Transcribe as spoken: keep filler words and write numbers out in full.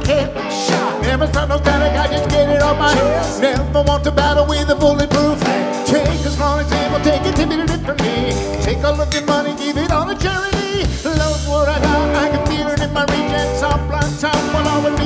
kid. Never start no static, I just get it on my head. Never want to battle with a bulletproof. Take a small example, take it to me. Take a look at money.